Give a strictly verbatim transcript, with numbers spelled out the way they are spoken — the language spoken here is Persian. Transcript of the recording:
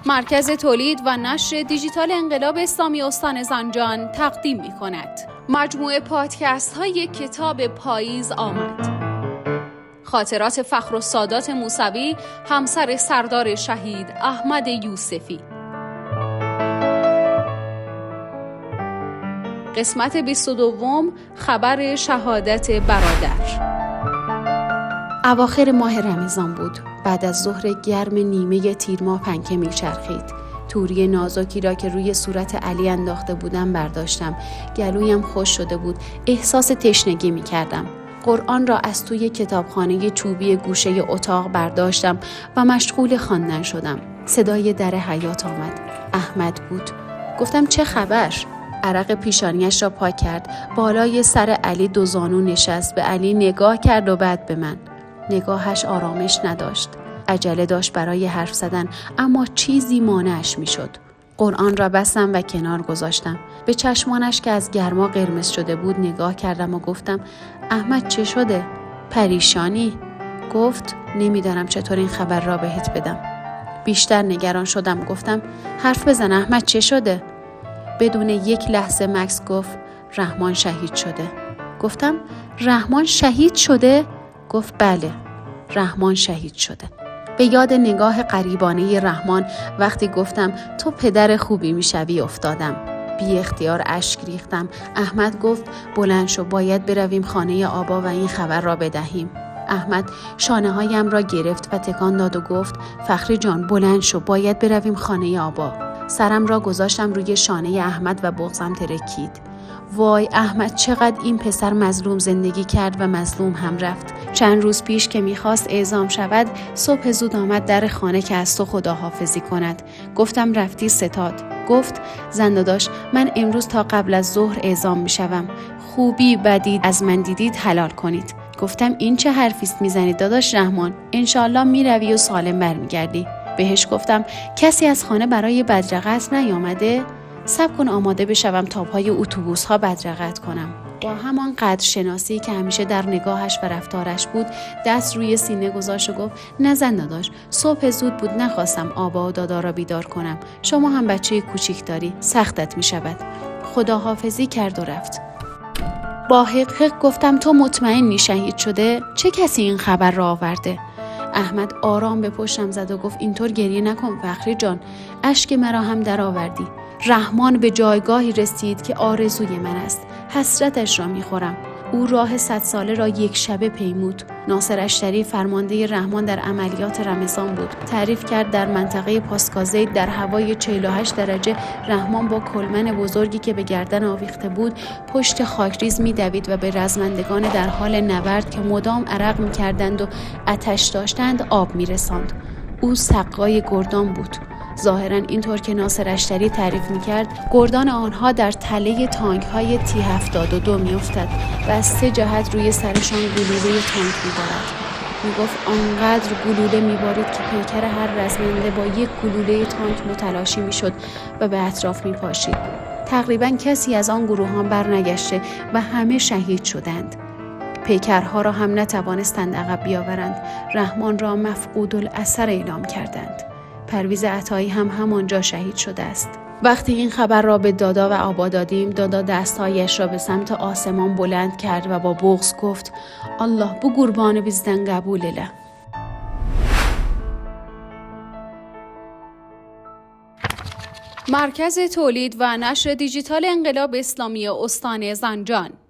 مرکز تولید و نشر دیجیتال انقلاب اسلامی استان زنجان تقدیم می کند. مجموعه پادکست های کتاب پاییز آمد. خاطرات فخرالسادات موسوی، همسر سردار شهید احمد یوسفی. قسمت بیست و دو، خبر شهادت برادر. اواخر ماه رمضان بود. بعد از ظهر گرم نیمه تیر ماه پنکه میچرخید. توری نازکی را که روی صورت علی انداخته بودم برداشتم. گلویم خوش شده بود. احساس تشنگی میکردم. قرآن را از توی کتابخانه چوبی گوشه اتاق برداشتم و مشغول خواندن شدم. صدای در حیاط آمد. احمد بود. گفتم چه خبر؟ عرق پیشانیش را پاک کرد. بالای سر علی دو زانو نشست. به علی نگاه کرد و بعد به من. نگاهش آرامش نداشت. عجله داشت برای حرف زدن، اما چیزی مانعش می شد. قرآن را بستم و کنار گذاشتم. به چشمانش که از گرما قرمز شده بود نگاه کردم و گفتم احمد چه شده؟ پریشانی؟ گفت نمیدانم چطور این خبر را بهت بدم. بیشتر نگران شدم. گفتم حرف بزن احمد چه شده؟ بدون یک لحظه مکث گفت رحمان شهید شده. گفتم رحمان شهید شده؟ گفت بله، رحمان شهید شده. به یاد نگاه غریبانه رحمان وقتی گفتم تو پدر خوبی میشوی افتادم. بی اختیار اشک ریختم. احمد گفت بلند شو، باید برویم خانه آبا و این خبر را بدهیم. احمد شانه هایم را گرفت و تکان داد و گفت فخری جان بلند شو، باید برویم خانه آبا. سرم را گذاشتم روی شانه احمد و بغضم ترکید. وای احمد، چقدر این پسر مظلوم زندگی کرد و مظلوم هم رفت. چند روز پیش که میخواست اعزام شود، صبح زود آمد در خانه که از تو خداحافظی کند. گفتم رفتی ستاد. گفت زنداداش من امروز تا قبل از ظهر اعزام میشوم. خوبی بدی از من دیدید حلال کنید. گفتم این چه حرفیست میزنید داداش رحمان؟ انشالله میروی و سالم برمیگردی. بهش گفتم کسی از خانه برای بدرقت نیامده؟ صبر کن آماده بشوم تا پای اتوبوس ها بدرقت کنم. با همان قدر شناسی که همیشه در نگاهش و رفتارش بود دست روی سینه گذاشت و گفت نه زنداداش، صبح زود بود نخواستم آبا و دادا را بیدار کنم. شما هم بچه کوچیک داری، سختت می شود. خداحافظی کرد و رفت. با حق گفتم تو مطمئنی شهید شده؟ چه کسی این خبر را آورده؟ احمد آرام به پشتم زد و گفت اینطور گریه نکن فخری جان، اشک مرا هم در آوردی. رحمان به جایگاهی رسید که آرزوی من است. حسرتش را میخورم. او راه صد ساله را یک شبه پیمود. ناصر اشتری فرمانده رحمان در عملیات رمضان بود. تعریف کرد در منطقه پاسکازید در هوای چهل و هشت درجه رحمان با کلمن بزرگی که به گردن آویخته بود پشت خاکریز میدوید و به رزمندگان در حال نبرد که مدام عرق میکردند و آتش داشتند آب میرساند. او سقای گردان بود. ظاهراً اینطور که ناصر اشتری تعریف میکرد گردان آنها در تله تانک های تی هفتاد و دو میافتد و از سه جهت روی سرشان گلوله تانک میبارد. میگفت آنقدر گلوله میبارید که پیکر هر رزمنده با یک گلوله تانک متلاشی میشد و به اطراف میپاشید. تقریباً کسی از آن گروهان برنگشته و همه شهید شدند. پیکرها را هم نتوانستند عقب بیاورند. رحمان را مفقود الاثر اعلام کردند. پرویز عطایی هم همانجا شهید شده است. وقتی این خبر را به دادا و آبا دادیم، دادا دستهایش را به سمت آسمان بلند کرد و با بغض گفت الله bu قربان bizden قبول اله. مرکز تولید و نشر دیجیتال انقلاب اسلامی استان زنجان